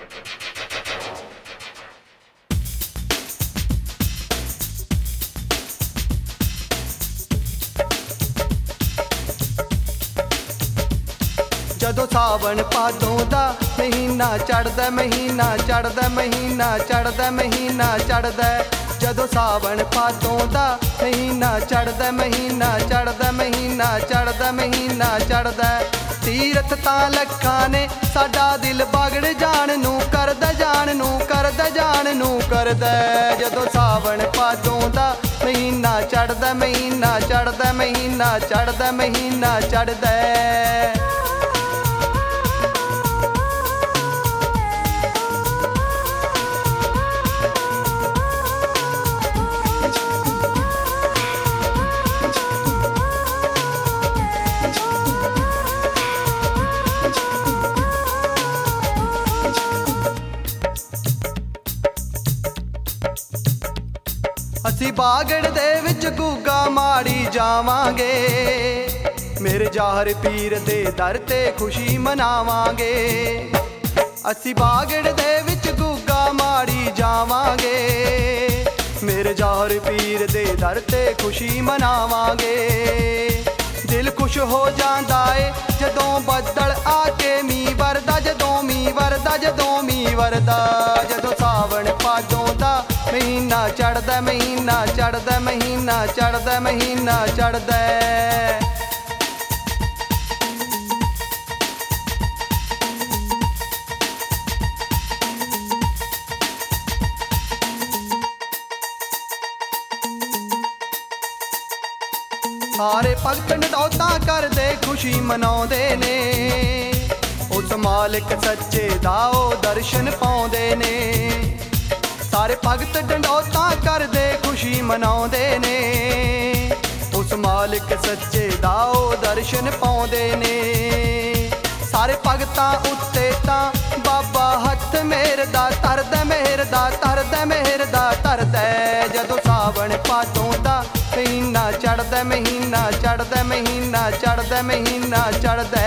ਜਦੋਂ ਸਾਵਣ ਭਾਦੋਂ ਦਾ ਮਹੀਨਾ ਚੜ੍ਹਦਾ, ਮਹੀਨਾ ਚੜ੍ਹਦਾ, ਮਹੀਨਾ ਚੜ੍ਹਦਾ, ਮਹੀਨਾ ਚੜ੍ਹਦਾ, ਜਦੋਂ ਸਾਵਣ ਭਾਦੋਂ ਦਾ ਮਹੀਨਾ ਚੜ੍ਹਦਾ, ਮਹੀਨਾ ਚੜ੍ਹਦਾ, ਮਹੀਨਾ ਚੜ੍ਹਦਾ, ਮਹੀਨਾ ਚੜ੍ਹਦਾ। ਤੀਰਥ ਤਾਂ ਲੱਖਾਂ ਨੇ ਸਾਡਾ ਦਿਲ ਬਾਗੜ ਜਾਣ ਨੂੰ ਕਰਦਾ, ਜਾਣ ਨੂੰ ਕਰਦਾ, ਜਾਣ ਨੂੰ ਕਰਦਾ, ਜਦੋਂ ਸਾਵਣ ਭਾਦੋਂ ਦਾ ਮਹੀਨਾ ਚੜ੍ਹਦਾ, ਮਹੀਨਾ ਚੜ੍ਹਦਾ, ਮਹੀਨਾ ਚੜ੍ਹਦਾ, ਮਹੀਨਾ ਚੜ੍ਹਦਾ। ਅਸੀਂ ਬਾਗੜ ਦੇ ਵਿੱਚ ਗੁੱਗਾ ਮਾੜੀ ਜਾਵਾਂਗੇ, ਮੇਰੇ ਜ਼ਾਹਰ ਪੀਰ ਦੇ ਦਰ ਤੇ ਖੁਸ਼ੀ ਮਨਾਵਾਂਗੇ। ਅਸੀਂ ਬਾਗੜ ਦੇ ਵਿੱਚ ਗੁੱਗਾ ਮਾੜੀ ਜਾਵਾਂਗੇ, ਮੇਰੇ ਜ਼ਾਹਰ ਪੀਰ ਦੇ ਦਰ ਤੇ ਖੁਸ਼ੀ ਮਨਾਵਾਂਗੇ। ਦਿਲ ਖੁਸ਼ ਹੋ ਜਾਂਦਾ ਏ ਜਦੋਂ ਬੱਦਲ ਆ ਕੇ ਮੀਂਹ ਵਰਦਾ, ਜਦੋਂ ਮੀਂਹ ਵਰਦਾ, ਜਦੋਂ ਮੀਂਹ ਵਰਦਾ, ਜਦੋਂ ਸਾਵਣ ਭਾਦੋਂ ਦਾ ਮਹੀਨਾ ਚੜ੍ਹਦਾ, ਮਹੀਨਾ ਚੜ੍ਹਦਾ, ਮਹੀਨਾ ਚੜ੍ਹਦਾ, ਮਹੀਨਾ ਚੜ੍ਹਦਾ। ਸਾਰੇ ਭਗਤ ਨਡੌਤਾਂ ਕਰਦੇ ਖੁਸ਼ੀ ਮਨਾਉਂਦੇ ਨੇ, ਉਸ ਮਾਲਕ ਸੱਚੇ ਦਾ ਉਹ ਦਰਸ਼ਨ ਪਾਉਂਦੇ ਨੇ। ਸਾਰੇ ਭਗਤ ਡੰਡੌਤਾਂ ਕਰਦੇ ਖੁਸ਼ੀ ਮਨਾਉਂਦੇ ਨੇ, ਉਸ ਮਾਲਕ ਸੱਚੇ ਦਾ ਉਹ ਦਰਸ਼ਨ ਪਾਉਂਦੇ ਨੇ। ਸਾਰੇ ਭਗਤਾਂ ਉੱਤੇ ਤਾਂ ਬਾਬਾ ਹੱਥ ਮਿਹਰ ਦਾ ਧਰਦਾ, ਮਿਹਰ ਦਾ ਧਰਦਾ, ਮਿਹਰ ਦਾ ਧਰਦਾ, ਜਦੋਂ ਸਾਵਣ ਭਾਦੋਂ ਦਾ ਮਹੀਨਾ ਚੜ੍ਹਦਾ, ਮਹੀਨਾ ਚੜ੍ਹਦਾ, ਮਹੀਨਾ ਚੜ੍ਹਦਾ, ਮਹੀਨਾ ਚੜ੍ਹਦਾ।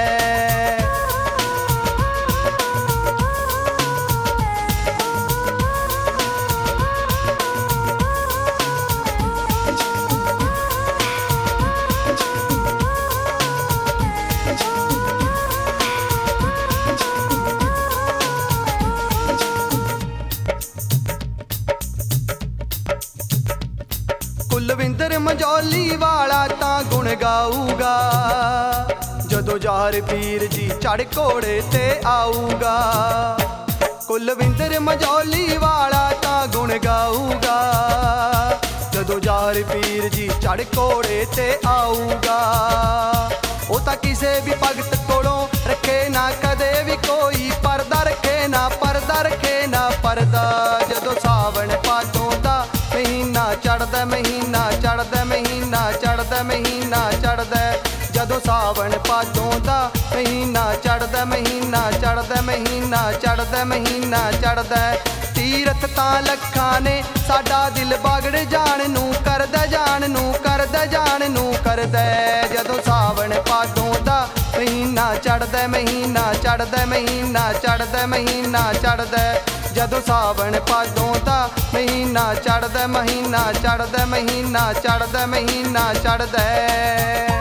ਕੁਲਵਿੰਦਰ ਮੰਜੌਲੀ ਵਾਲਾ ਤਾਂ ਗੁਣ ਗਾਊਗਾ, ਜਦੋਂ ਜ਼ਾਹਰ ਪੀਰ ਜੀ ਚੜ੍ਹ ਘੋੜੇ ਤੇ ਆਊਗਾ। ਕੁਲਵਿੰਦਰ ਮੰਜੌਲੀ ਵਾਲਾ ਤਾਂ ਗੁਣ ਗਾਊਗਾ, ਜਦੋਂ ਜ਼ਾਹਰ ਪੀਰ ਜੀ ਚੜ੍ਹ ਘੋੜੇ ਤੇ ਆਊਗਾ। ਉਹ ਤਾਂ ਕਿਸੇ ਵੀ ਭਗਤ ਕੋਲੋਂ ਰੱਖੇ ਨਾ ਕਦੇ ਵੀ ਕੋਈ ਪਰਦਾ, ਰੱਖੇ ਨਾ ਪਰਦਾ, ਰੱਖੇ ਨਾ ਪਰਦਾ, ਜਦੋਂ ਸਾਵਣ ਭਾਦੋਂ ਦਾ ਮਹੀਨਾ ਚੜ੍ਹਦਾ, ਮਹੀਨਾ ਚੜ੍ਹਦਾ, ਮਹੀਨਾ ਚੜ੍ਹਦਾ, ਮਹੀਨਾ ਚੜ੍ਹਦਾ, ਜਦੋਂ ਸਾਵਣ ਭਾਦੋਂ ਦਾ ਮਹੀਨਾ ਚੜ੍ਹਦਾ, ਮਹੀਨਾ ਚੜ੍ਹਦਾ, ਮਹੀਨਾ ਚੜ੍ਹਦਾ, ਮਹੀਨਾ ਚੜ੍ਹਦਾ। ਤੀਰਥ ਤਾਂ ਲੱਖਾਂ ਨੇ ਸਾਡਾ ਦਿਲ ਬਾਗੜ ਜਾਣ ਨੂੰ ਕਰਦਾ, ਜਾਣ ਨੂੰ ਕਰਦਾ, ਜਾਣ ਨੂੰ ਕਰਦਾ, ਜਦੋਂ ਸਾਵਣ ਭਾਦੋਂ ਦਾ ਮਹੀਨਾ ਚੜ੍ਹਦਾ, ਮਹੀਨਾ ਚੜ੍ਹਦਾ, ਮਹੀਨਾ ਚੜ੍ਹਦਾ, ਮਹੀਨਾ ਚੜ੍ਹਦਾ, ਜਦੋਂ ਸਾਵਣ ਭਾਦੋਂ ਦਾ ਮਹੀਨਾ ਚੜ੍ਹਦਾ, ਮਹੀਨਾ ਚੜ੍ਹਦਾ, ਮਹੀਨਾ ਚੜ੍ਹਦਾ, ਮਹੀਨਾ ਚੜ੍ਹਦਾ।